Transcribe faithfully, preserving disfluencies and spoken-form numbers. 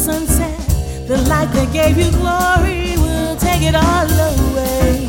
sunset, the light that gave you glory will take it all away.